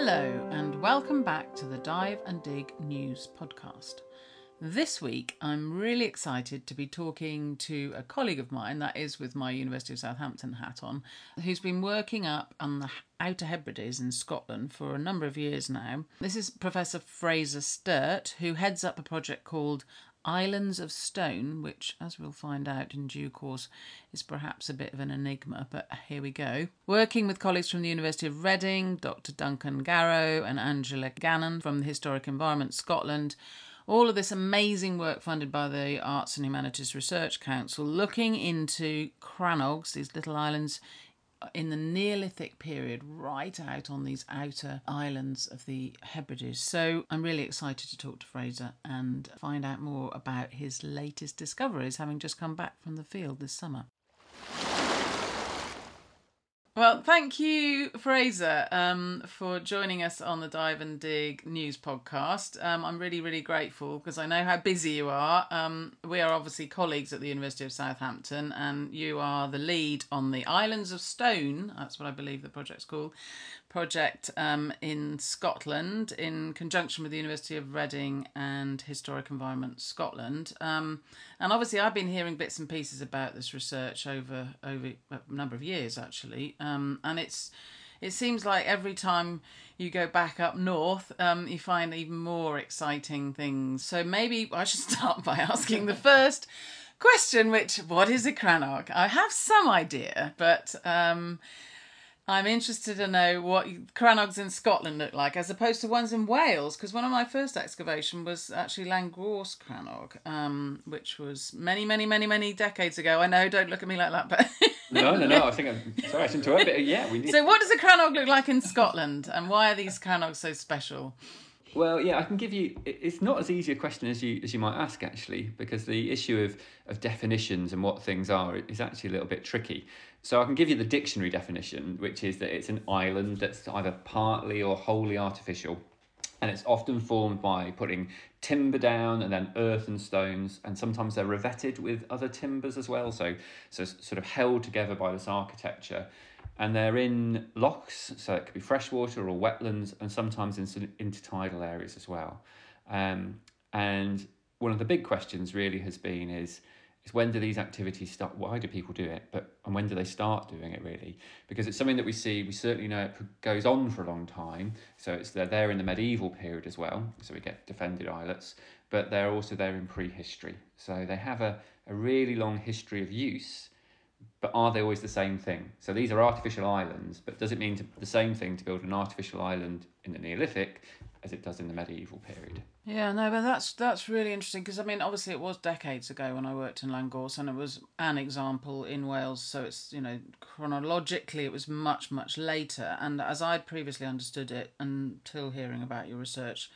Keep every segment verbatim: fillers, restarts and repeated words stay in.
Hello and welcome back to the Dive and Dig News podcast. This week I'm really excited to be talking to a colleague of mine, that is with my University of Southampton hat on, who's been working up on the Outer Hebrides in Scotland for a number of years now. This is Professor Fraser Sturt, who heads up a project called Islands of Stone, which, as we'll find out in due course, is perhaps a bit of an enigma, but here we go. Working with colleagues from the University of Reading, Doctor Duncan Garrow and Angela Gannon from the Historic Environment Scotland, all of this amazing work funded by the Arts and Humanities Research Council, looking into crannogs, these little islands in the Neolithic period, right out on these outer islands of the Hebrides. So I'm really excited to talk to Fraser and find out more about his latest discoveries, having just come back from the field this summer. Well, thank you, Fraser, um, for joining us on the Dive and Dig News podcast. Um, I'm really, really grateful because I know how busy you are. Um, we are obviously colleagues at the University of Southampton, and you are the lead on the Islands of Stone, that's what I believe the project's called, project um, in Scotland in conjunction with the University of Reading and Historic Environment Scotland. Um, and obviously I've been hearing bits and pieces about this research over, over a number of years, actually. Um, and it's it seems like every time you go back up north, um, you find even more exciting things. So maybe I should start by asking the first question, which, what is a crannog? I have some idea, but um, I'm interested to know what crannogs in Scotland look like as opposed to ones in Wales, because one of my first excavation was actually Llangors crannog, um, which was many, many, many, many decades ago. I know, don't look at me like that, but... No, no, no, I think I'm... Sorry, I interrupted it. Yeah, we need... So what does a crannog look like in Scotland, and why are these crannogs so special? Well, yeah, I can give you... It's not as easy a question as you as you might ask, actually, because the issue of, of definitions and what things are is actually a little bit tricky. So I can give you the dictionary definition, which is that it's an island that's either partly or wholly artificial, and it's often formed by putting timber down and then earth and stones, and sometimes they're revetted with other timbers as well, so so sort of held together by this architecture. And they're in lochs, so it could be freshwater or wetlands, and sometimes in intertidal areas as well. Um, and one of the big questions really has been is, is when do these activities start? Why do people do it? But and when do they start doing it, really? Because it's something that we see, we certainly know it goes on for a long time. So it's they're there in the medieval period as well. So we get defended islets, but they're also there in prehistory. So they have a, a really long history of use. But are they always the same thing? So these are artificial islands, but does it mean to, the same thing to build an artificial island in the Neolithic as it does in the medieval period? Yeah, no, but that's that's really interesting because, I mean, obviously it was decades ago when I worked in Llangors, and it was an example in Wales, so it's, you know, chronologically it was much, much later. And as I'd previously understood it until hearing about your research,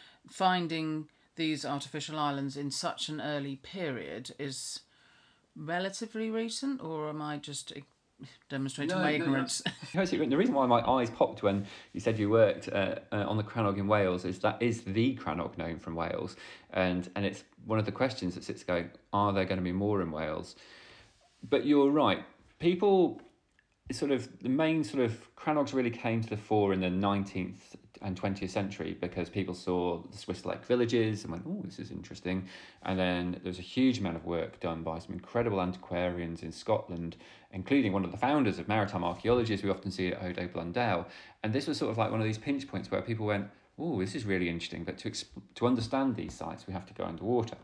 finding these artificial islands in such an early period is relatively recent, or am I just demonstrating no, my no, ignorance? No. The reason why my eyes popped when you said you worked uh, uh, on the crannog in Wales is that is the crannog known from Wales, and and it's one of the questions that sits going, are there going to be more in Wales? But you're right, people sort of the main sort of crannogs really came to the fore in the nineteenth and twentieth century because people saw the Swiss Lake villages and went, oh, this is interesting. And then there was a huge amount of work done by some incredible antiquarians in Scotland, including one of the founders of maritime archaeology, as we often see at Odo Blundell. And this was sort of like one of these pinch points where people went, oh, this is really interesting, but to exp- to understand these sites, we have to go underwater.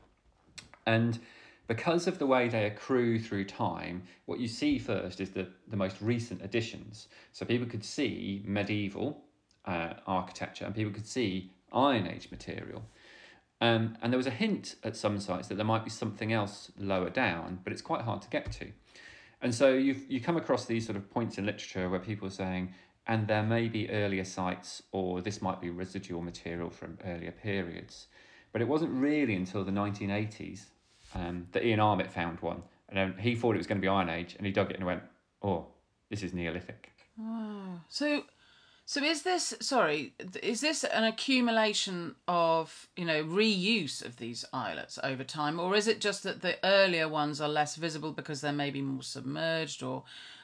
And because of the way they accrue through time, what you see first is the, the most recent additions. So people could see medieval uh, architecture and people could see Iron Age material. Um, and there was a hint at some sites that there might be something else lower down, but it's quite hard to get to. And so you you come across these sort of points in literature where people are saying, and there may be earlier sites, or this might be residual material from earlier periods. But it wasn't really until the nineteen eighties Um, that Ian Armitt found one, and then he thought it was going to be Iron Age, and he dug it and went, oh, this is Neolithic. Oh, so so is this, sorry, is this an accumulation of, you know, reuse of these islets over time, or is it just that the earlier ones are less visible because they're maybe more submerged, or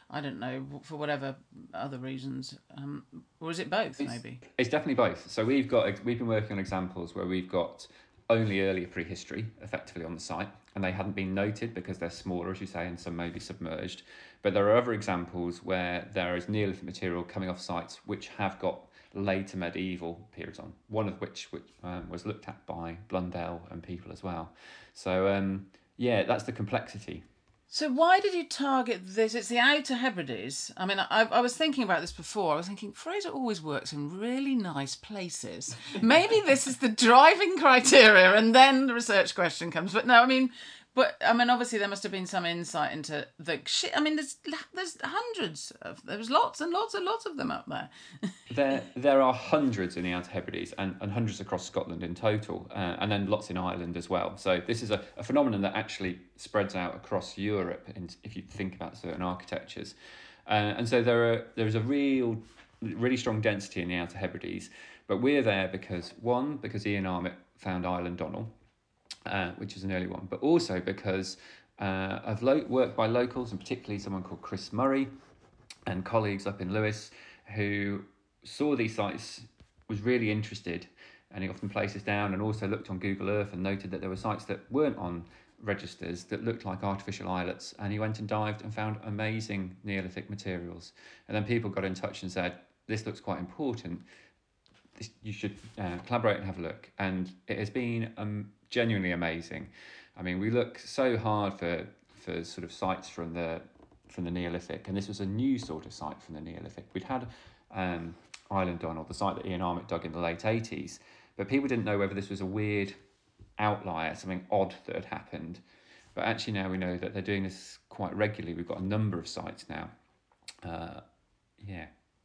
I don't know, for whatever other reasons, um, or is it both? It's, maybe it's definitely both. So we've got we've been working on examples where we've got only earlier prehistory effectively on the site, and they hadn't been noted because they're smaller, as you say, and some may be submerged. But there are other examples where there is Neolithic material coming off sites which have got later medieval periods on. One of which, which um, was looked at by Blundell and people as well. So um, yeah, that's the complexity. So why did you target this? It's the Outer Hebrides. I mean, I, I was thinking about this before. I was thinking, Fraser always works in really nice places. Maybe this is the driving criteria, and then the research question comes. But no, I mean, but I mean, obviously there must have been some insight into the shit. I mean, there's there's hundreds of there's lots and lots and lots of them up there. There there are hundreds in the Outer Hebrides and, and hundreds across Scotland in total, uh, and then lots in Ireland as well. So this is a, a phenomenon that actually spreads out across Europe, in, if you think about certain architectures. Uh, and so there are there is a real, really strong density in the Outer Hebrides. But we're there because, one, because Ian Armitt found Island Donnell, uh, which is an early one, but also because uh, of lo- work by locals, and particularly someone called Chris Murray and colleagues up in Lewis, who saw these sites, was really interested, and he often places down and also looked on Google Earth and noted that there were sites that weren't on registers that looked like artificial islets, and he went and dived and found amazing Neolithic materials. And then people got in touch and said, this looks quite important, this, you should uh, collaborate and have a look. And it has been um, genuinely amazing. I mean, we look so hard for for sort of sites from the from the Neolithic, and this was a new sort of site from the Neolithic. We'd had um, Island Donnell, the site that Ian Armitt dug in the late eighties, but people didn't know whether this was a weird outlier, something odd that had happened. But actually now we know that they're doing this quite regularly. We've got a number of sites now. Uh, yeah.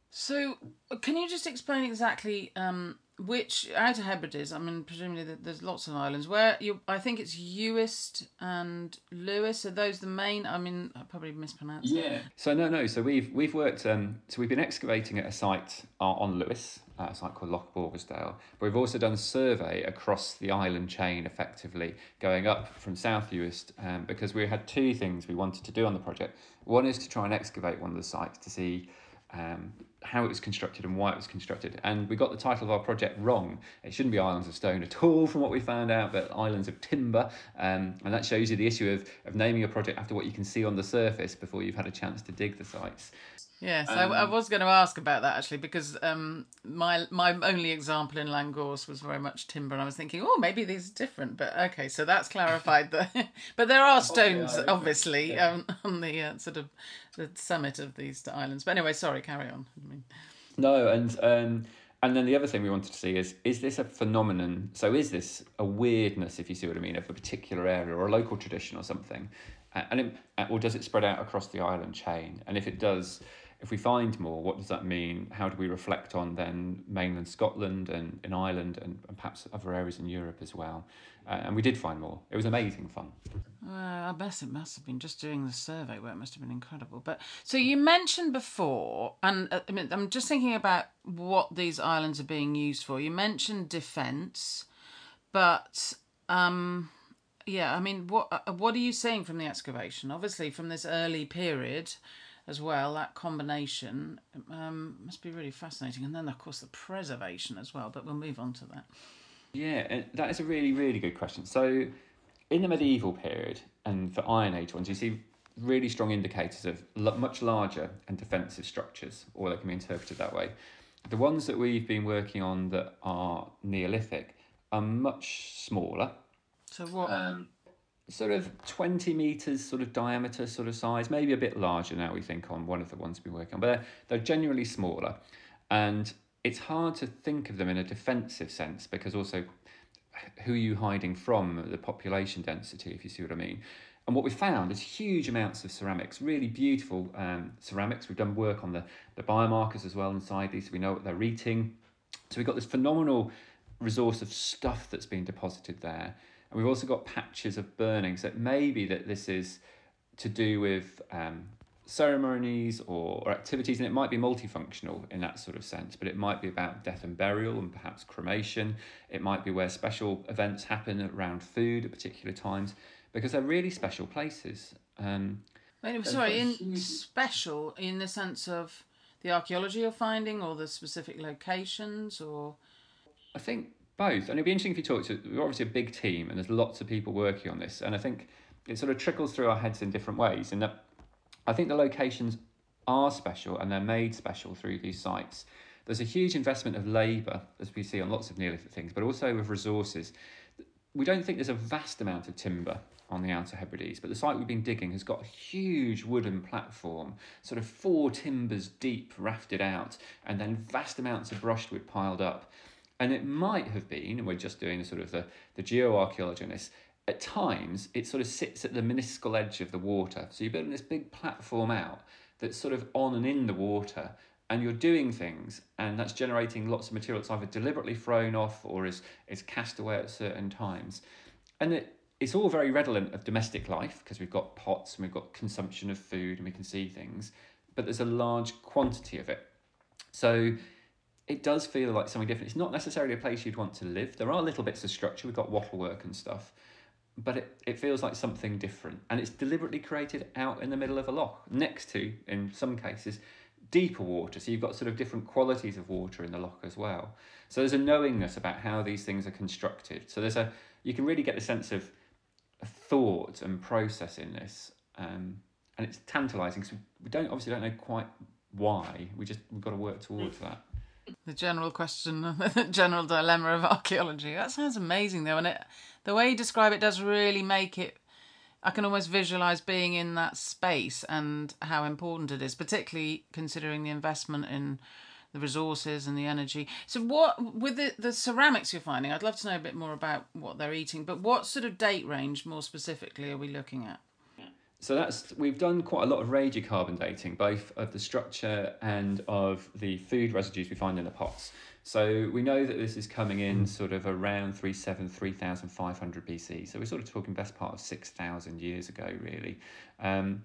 So can you just explain exactly um, which Outer Hebrides? I mean, presumably there's lots of islands. Where you, I think it's Uist and Lewis. Are those the main? I mean, I probably mispronounced. Yeah. It. So no, no. So we've we've worked. Um, so we've been excavating at a site uh, on Lewis, uh, a site called Loch Borgersdale. But we've also done a survey across the island chain, effectively going up from South Uist, um, because we had two things we wanted to do on the project. One is to try and excavate one of the sites to see Um, how it was constructed and why it was constructed. And we got the title of our project wrong. It shouldn't be Islands of Stone at all from what we found out, but Islands of Timber. Um, and that shows you the issue of, of naming a project after what you can see on the surface before you've had a chance to dig the sites. Yes, Um, I, I was going to ask about that actually, because um, my my only example in Langorse was very much timber, and I was thinking, oh, maybe these are different. But okay, so that's clarified. That, but there are stones, Oh, yeah, obviously, yeah. um, on the uh, sort of the summit of these islands. But anyway, sorry, carry on. I mean, No, and um, and then the other thing we wanted to see is, is this a phenomenon? So is this a weirdness, if you see what I mean, of a particular area or a local tradition or something? Uh, And it, or does it spread out across the island chain? And if it does, if we find more, what does that mean? How do we reflect on then mainland Scotland and in Ireland and, and perhaps other areas in Europe as well? Uh, and we did find more. It was amazing fun. uh, I guess it must have been just doing the survey where it must have been incredible. But so you mentioned before, and uh, I mean, I'm just thinking about what these islands are being used for. You mentioned defence, but um, yeah, I mean, what uh, what are you seeing from the excavation? Obviously, from this early period as well, that combination um, must be really fascinating. And then, of course, the preservation as well. But we'll move on to that. Yeah, and that is a really, really good question. So in the medieval period and for Iron Age ones, you see really strong indicators of l- much larger and defensive structures, or they can be interpreted that way. The ones that we've been working on that are Neolithic are much smaller. So what... Um, sort of twenty metres sort of diameter sort of size, maybe a bit larger now we think on one of the ones we've been working on, but they're, they're generally smaller. And it's hard to think of them in a defensive sense because also who are you hiding from, the population density, if you see what I mean. And what we found is huge amounts of ceramics, really beautiful um, ceramics. We've done work on the, the biomarkers as well inside these, so we know what they're eating. So we've got this phenomenal resource of stuff that's been deposited there. And we've also got patches of burning. So it may be that this is to do with um, ceremonies or, or activities, and it might be multifunctional in that sort of sense, but it might be about death and burial and perhaps cremation. It might be where special events happen around food at particular times, because they're really special places. Um, Wait, sorry, in huge... special in the sense of the archaeology you're finding, or the specific locations, or? I think both. And it'd be interesting if you talk to, we're obviously a big team and there's lots of people working on this. And I think it sort of trickles through our heads in different ways. In that I think the locations are special and they're made special through these sites. There's a huge investment of labour, as we see on lots of Neolithic things, but also of resources. We don't think there's a vast amount of timber on the Outer Hebrides, but the site we've been digging has got a huge wooden platform, sort of four timbers deep, rafted out, and then vast amounts of brushwood piled up. And it might have been, and we're just doing the sort of the, the geoarchaeology on this, at times it sort of sits at the minuscule edge of the water. So you're building this big platform out that's sort of on and in the water, and you're doing things, and that's generating lots of material that's either deliberately thrown off or is, is cast away at certain times. And it, it's all very redolent of domestic life, because we've got pots and we've got consumption of food and we can see things, but there's a large quantity of it. So it does feel like something different. It's not necessarily a place you'd want to live. There are little bits of structure, we've got wattle work and stuff, but it, it feels like something different. And it's deliberately created out in the middle of a loch, next to, in some cases, deeper water. So you've got sort of different qualities of water in the loch as well. So there's a knowingness about how these things are constructed. So there's a, you can really get the sense of thought and process in this. Um, and it's tantalising because we don't obviously don't know quite why. We just, we've got to work towards that. The general question, the general dilemma of archaeology. That sounds amazing though. And it, the way you describe it does really make it, I can almost visualise being in that space and how important it is, particularly considering the investment in the resources and the energy. So what, with the, the ceramics you're finding, I'd love to know a bit more about what they're eating, but what sort of date range more specifically are we looking at? So that's, we've done quite a lot of radiocarbon dating, both of the structure and of the food residues we find in the pots. So we know that this is coming in sort of around three seven, three thousand five hundred B C. So we're sort of talking best part of six thousand years ago, really. Um,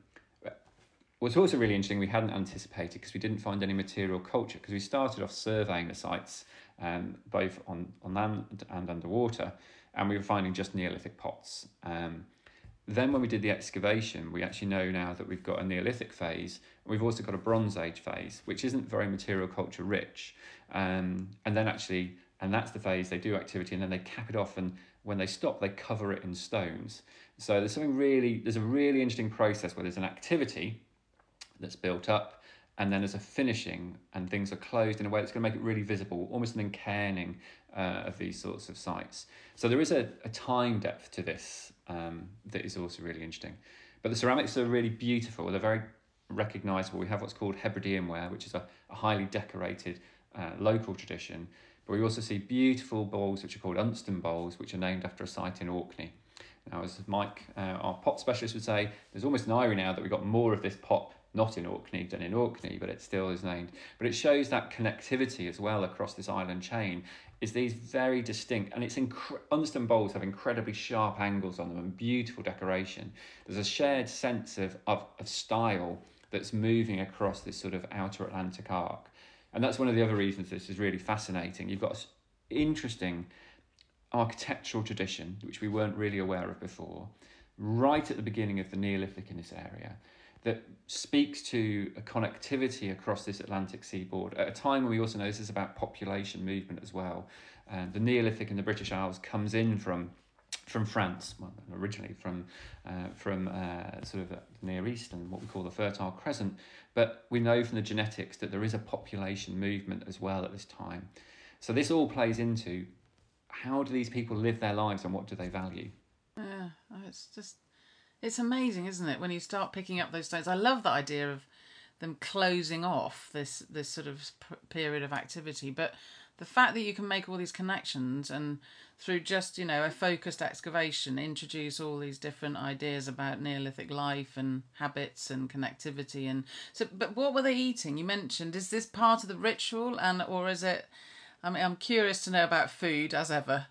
what's also really interesting, we hadn't anticipated because we didn't find any material culture, because we started off surveying the sites, um, both on, on land and underwater, and we were finding just Neolithic pots. Um, Then when we did the excavation, we actually know now that we've got a Neolithic phase, and we've also got a Bronze Age phase, which isn't very material culture rich. Um, and then actually, and that's the phase they do activity, and then they cap it off, and when they stop, they cover it in stones. So there's something really, there's a really interesting process where there's an activity that's built up, and then there's a finishing, and things are closed in a way that's going to make it really visible, almost an incairning uh, of these sorts of sites. So there is a, a time depth to this um, that is also really interesting. But the ceramics are really beautiful. They're very recognisable. We have what's called Hebridean ware, which is a, a highly decorated uh, local tradition. But we also see beautiful bowls, which are called Unston bowls, which are named after a site in Orkney. Now, as Mike, uh, our pot specialist, would say, there's almost an irony now that we've got more of this pot not in Orkney than in Orkney, but it still is named. But it shows that connectivity as well across this island chain, is these very distinct, and it's incre- Unston bowls have incredibly sharp angles on them and beautiful decoration. There's a shared sense of, of, of style that's moving across this sort of outer Atlantic arc. And that's one of the other reasons this is really fascinating. You've got an interesting architectural tradition, which we weren't really aware of before, right at the beginning of the Neolithic in this area, that speaks to a connectivity across this Atlantic seaboard at a time when we also know this is about population movement as well. Uh, the Neolithic in the British Isles comes in from from France, well, originally from uh, from uh, sort of the Near East and what we call the Fertile Crescent, but we know from the genetics that there is a population movement as well at this time. So this all plays into how do these people live their lives and what do they value? Yeah, it's just, it's amazing, isn't it, when you start picking up those stones. I love the idea of them closing off this this sort of period of activity, but the fact that you can make all these connections and through just, you know, a focused excavation introduce all these different ideas about Neolithic life and habits and connectivity. And so, but what were they eating? You mentioned, is this part of the ritual, and or is it, I mean, I'm curious to know about food as ever.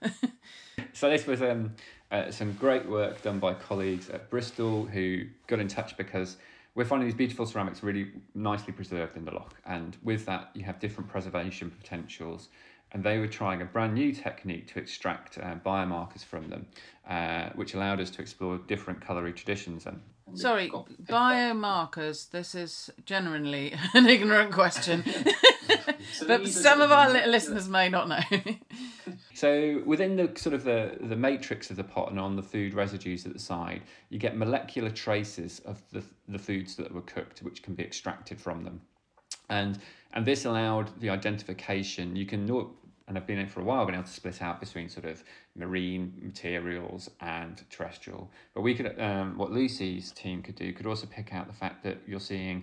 So this was um, uh, some great work done by colleagues at Bristol who got in touch because we're finding these beautiful ceramics really nicely preserved in the loch, and with that you have different preservation potentials. and they were trying a brand new technique to extract uh, biomarkers from them, uh, which allowed us to explore different culinary traditions. And Sorry, biomarkers. This is genuinely an ignorant question, but some of our listeners may not know. So within the sort of the, the matrix of the pot and on the food residues at the side, you get molecular traces of the the foods that were cooked, which can be extracted from them. And and this allowed the identification. You can know, and I've been in it for a while, been able to split out between sort of marine materials and terrestrial. But we could, um, what Lucy's team could do, could also pick out the fact that you're seeing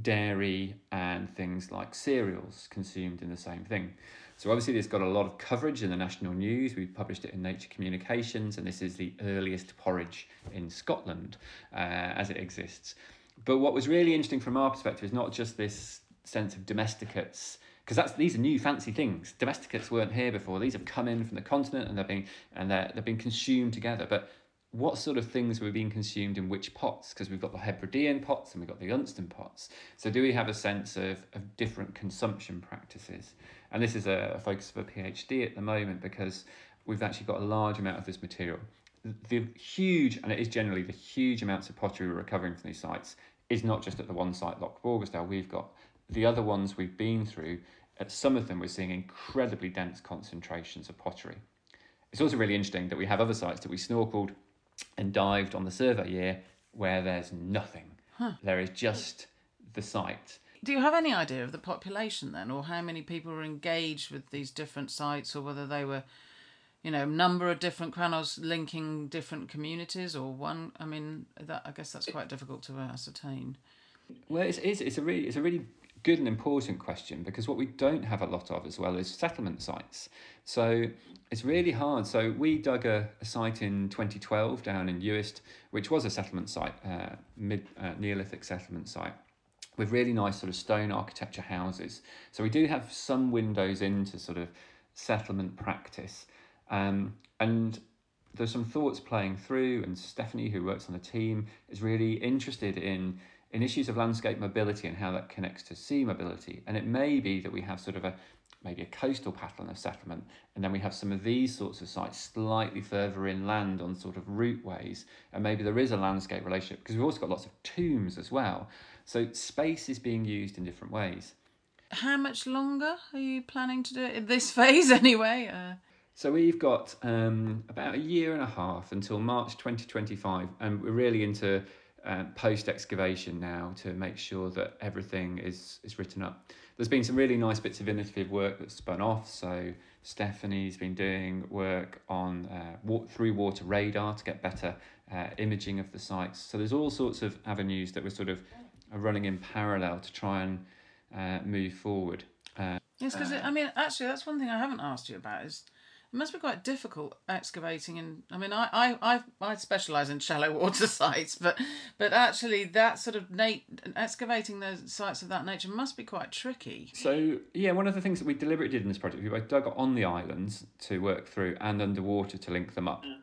dairy and things like cereals consumed in the same thing. So obviously this got a lot of coverage in the national news. We published it in Nature Communications, and this is the earliest porridge in Scotland uh, as it exists. But what was really interesting from our perspective is not just this sense of domesticates, because that's these are new fancy things. Domesticates weren't here before. These have come in from the continent, and they're being and they're they've been consumed together. But what sort of things were being consumed in which pots? Because we've got the Hebridean pots and we've got the Unston pots. So do we have a sense of, of different consumption practices? And this is a, a focus of a PhD at the moment, because we've actually got a large amount of this material. The huge, and it is generally the huge amounts of pottery we're recovering from these sites, is not just at the one site, Loch Borgestell. We've got the other ones we've been through. At some of them, we're seeing incredibly dense concentrations of pottery. It's also really interesting that we have other sites that we snorkeled and dived on the survey year where there's nothing. Huh. There is just the site. Do you have any idea of the population then, or how many people were engaged with these different sites, or whether they were, you know, number of different cranos linking different communities, or one? I mean, that I guess that's quite difficult to ascertain. Well, it's it's, it's a really it's a really good and important question, because what we don't have a lot of as well is settlement sites. So it's really hard. So we dug a, a site in twenty twelve down in Uist, which was a settlement site, uh, mid uh, Neolithic settlement site, with really nice sort of stone architecture houses. So we do have some windows into sort of settlement practice. Um, and there's some thoughts playing through, and Stephanie, who works on the team, is really interested in in issues of landscape mobility and how that connects to sea mobility. And it may be that we have sort of a maybe a coastal pattern of settlement, and then we have some of these sorts of sites slightly further inland on sort of routeways, and maybe there is a landscape relationship, because we've also got lots of tombs as well. So space is being used in different ways. How much longer are you planning to do it in this phase anyway? Uh... So we've got um, about a year and a half until March twenty twenty-five, and we're really into uh, post-excavation now to make sure that everything is, is written up. There's been some really nice bits of innovative work that's spun off. So Stephanie's been doing work on uh, through water radar to get better uh, imaging of the sites. So there's all sorts of avenues that we're sort of running in parallel to try and uh, move forward. Uh, yes, because I mean, actually, that's one thing I haven't asked you about is it must be quite difficult excavating. And I mean, I I I, I specialise in shallow water sites, but but actually, that sort of nat- excavating those sites of that nature must be quite tricky. So yeah, one of the things that we deliberately did in this project, we dug on the islands to work through and underwater to link them up.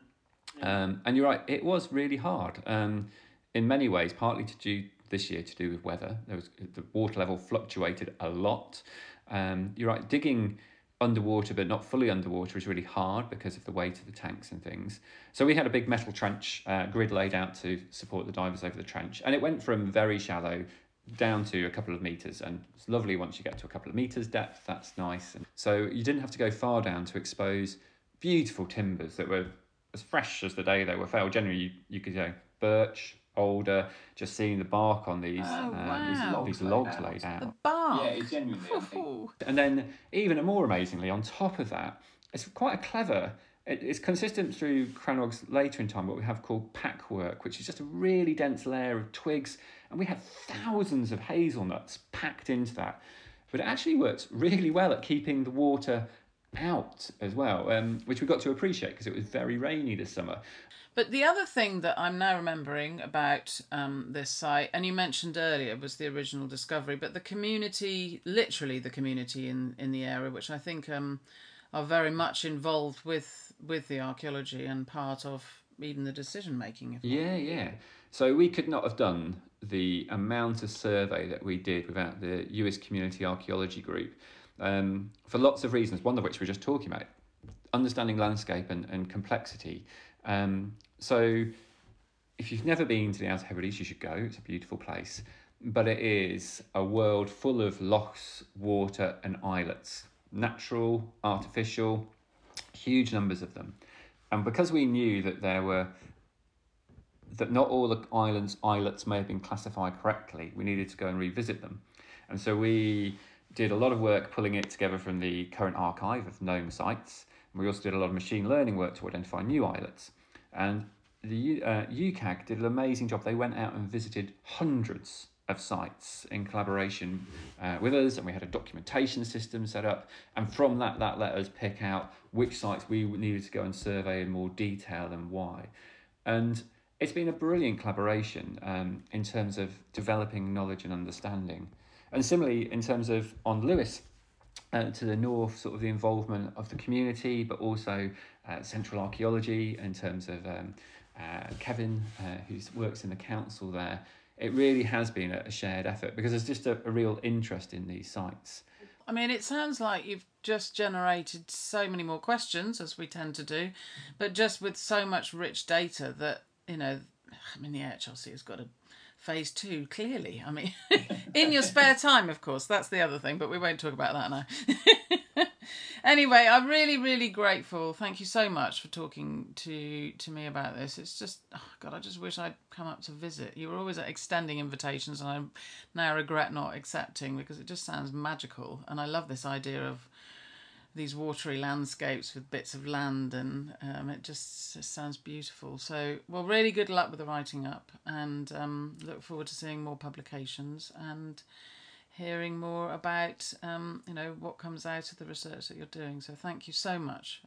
Um, and you're right, it was really hard. Um, in many ways, partly to do this year to do with weather. There was the water level fluctuated a lot. Um, you're right, digging underwater but not fully underwater is really hard because of the weight of the tanks and things. So we had a big metal trench uh, grid laid out to support the divers over the trench, and it went from very shallow down to a couple of metres, and it's lovely once you get to a couple of metres depth. That's nice. And so you didn't have to go far down to expose beautiful timbers that were as fresh as the day they were felled. Generally you, you could go birch, alder, just seeing the bark on these, oh, um, wow. these, these logs laid out. The bark. Yeah, it's genuinely. And then even more amazingly, on top of that, it's quite a clever, it, it's consistent through Cranogs later in time, what we have called packwork, which is just a really dense layer of twigs, and we had thousands of hazelnuts packed into that. But it actually works really well at keeping the water out as well, um, which we got to appreciate because it was very rainy this summer. But the other thing that I'm now remembering about um, this site, and you mentioned earlier, was the original discovery, but the community, literally the community in, in the area, which I think um, are very much involved with with the archaeology and part of even the decision making. Yeah, yeah. So we could not have done the amount of survey that we did without the U S Community Archaeology Group. um, for lots of reasons, one of which we're just talking about, understanding landscape and, and complexity. Um, so if you've never been to the Outer Hebrides, you should go. It's a beautiful place. But it is a world full of lochs, water and islets. Natural, artificial, huge numbers of them. And because we knew that there were, that not all the islands, islets may have been classified correctly, we needed to go and revisit them. And so we did a lot of work pulling it together from the current archive of known sites. And we also did a lot of machine learning work to identify new islets. And the uh, U C A G did an amazing job. They went out and visited hundreds of sites in collaboration uh, with us, and we had a documentation system set up, and from that that let us pick out which sites we needed to go and survey in more detail and why. And it's been a brilliant collaboration um, in terms of developing knowledge and understanding. And similarly in terms of on Lewis, uh, to the north, sort of the involvement of the community, but also uh, central archaeology in terms of um, uh, Kevin, uh, who works in the council there. It really has been a shared effort because there's just a, a real interest in these sites. I mean, it sounds like you've just generated so many more questions, as we tend to do, but just with so much rich data that, you know, I mean, the A H L C has got a phase two, clearly. I mean, in your spare time, of course, that's the other thing, but we won't talk about that now. Anyway, I'm really, really grateful. Thank you so much for talking to to me about this. It's just, oh God, I just wish I'd come up to visit. You were always extending invitations, and I now regret not accepting because it just sounds magical. And I love this idea of these watery landscapes with bits of land, and um, it just, just sounds beautiful. So, well, really good luck with the writing up, and um, look forward to seeing more publications and hearing more about, um, you know, what comes out of the research that you're doing. So thank you so much.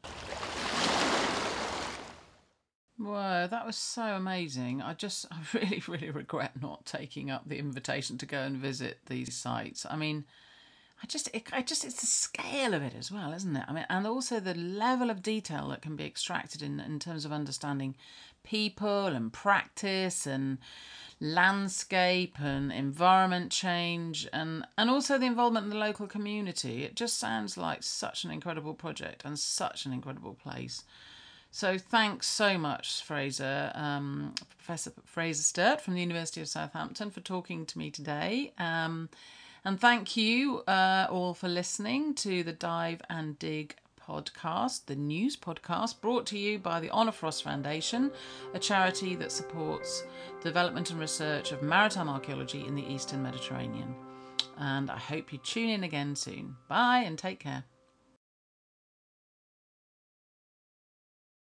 Whoa, that was so amazing. I just, I really, really regret not taking up the invitation to go and visit these sites. I mean, I just, it, I just, it's the scale of it as well, isn't it? I mean, and also the level of detail that can be extracted in, in terms of understanding people and practice and landscape and environment change, and and also the involvement in the local community. It just sounds like such an incredible project and such an incredible place. So thanks so much, Fraser, um, Professor Fraser Sturt from the University of Southampton, for talking to me today. Um, and thank you uh, all for listening to the Dive and Dig podcast, the news podcast, brought to you by the Honor Frost Foundation, a charity that supports development and research of maritime archaeology in the Eastern Mediterranean. And I hope you tune in again soon. Bye and take care.